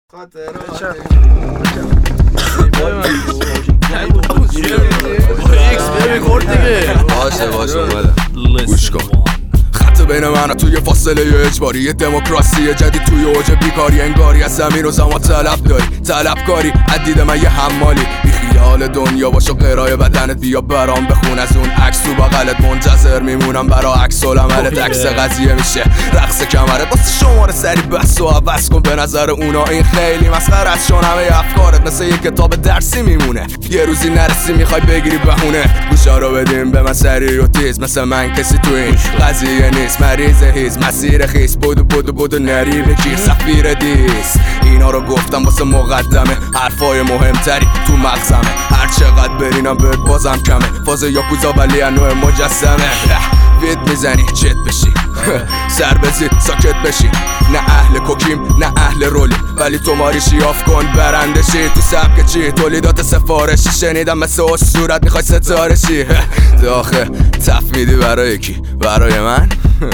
باشه اومدم گوش کن. خط بین من و توی فاصله اجباری دموکراسی جدید توی اوج بیکاری، انگاری از زمین و زمان طلبکاری عدید من یه حمالی بی خیال دنیا باش و قرای بدنت بیا برام بخون از اون عکس تو بغلت منتظر میمونم برا عکس العملت. عکس قضیه میشه رقص کمرت واسه شماره سری بس و عوض کن. به نظر اونا این خیلی مسخره است چون همه افکارت مثل یه کتاب درسی میمونه. یه روزی نرسی میخوای بگیری بهونه، گوشا رو بدیم به من سری و تیز مثل من کسی تو این قضیه نیست. مریض هیز مسیر خیس بودو نری بکیر سفیر دیس. اینا رو گفتم واسه مقدمه، حرفای مهمتری تو مغزمه. هر چقدر برینم بهت بازم کمه، فاز یاکوزا ولی نوع مجسمه. وید میزنی چت بشی سر بزید ساکت بشی. نه اهل کوکیم نه اهل رولی، ولی تو ماری شیاف کن برنده شی. تو سبک چی تولیدات سفارشی شنیدم مثل صورت میخوای ستاره شی. داخل تف میدی برای کی؟ برای من؟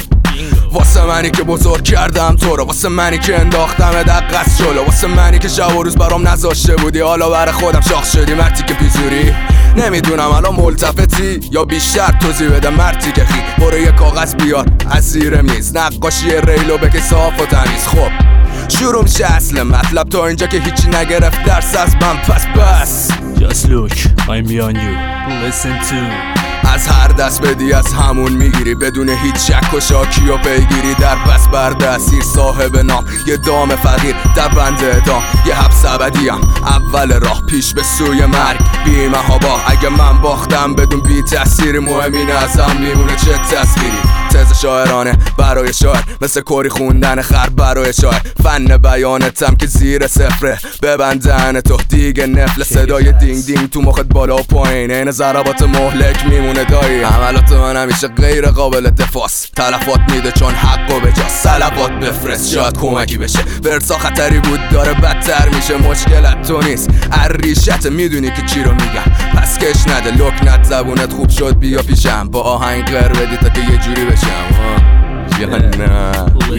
واسه منی که بزرگ کردم تو رو، واسه منی که انداختم دقت جلو، واسه منی که شب و روز برام نذاشته بودی حالا برای خودم شاخ شدی. مرتی که پیزوری نمیدونم الان ملتفتی یا بیشتر توضیح بده. مرتی که خی برو یه کاغذ بیار از زیر میز، نقاشی ریلو بگی صاف و تمیز. خب شروع میشه اصل مطلب تا اینجا که هیچی نگرفت درس از من پس Just look, I'm beyond you, listen to. از هر دست بدی از همون میگیری بدون هیچ شک و شاکی و پیگیری. در بس بردستیر صاحب نام یه دام فقیر در بند ادام، یه حبس ابدیم اول راه پیش به سوی مرگ بی محابا. اگه من باختم بدون بی تأثیری مهم اینه ازم میمونه چه تصویری. تز شاعرانه برای شاعر مثل کوری خوندن خر برای شاعر. فن بیانتم که زیر صفره ببندن تو دیگه نفل. صدای دینگ دینگ تو مخت بالا و پایین این ضربات مهلک میمونه دایی. عملات من همیشه غیر قابل دفاعس، تلفات میده چون حقو بجا. صلوات بفرست شاید کمکی بشه. ورسا خطری بود داره بدتر میشه، مشکلت تو نیست عریشت میدونی که چی رو میگم. پس کش نده لکنت زبونت خوب شد بیا پیشم با آهنگ غیر بدی تا که یه جوری بشم. یا نه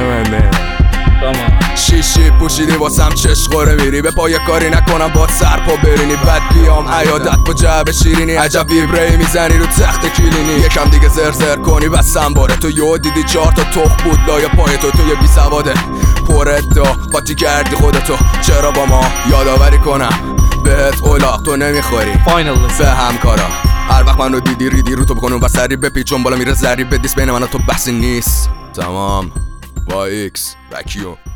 شیشی پوشیدی واسم چشقوره میری به پای کاری نکنم با سرپا برینی. بعد بیام عیادت با جعب شیرینی عجب ویبری میزنی رو تخت کلینی. یکم دیگه زرزر کنی بسم باره تو یو دیدی 4 تا تخ بود لای پای تو یه بی سواده پر ادعا قاطی کردی خودتو. چرا با ما یادآوری کنم بهت اولاق تو نمیخوری به همکارا. هر وقت منو دیدی ریدی رو تو بکنم و سری بپیچون بالا میره زری بدیس بین من و تو بحثی نیست. تمام با ایکس وکیوم.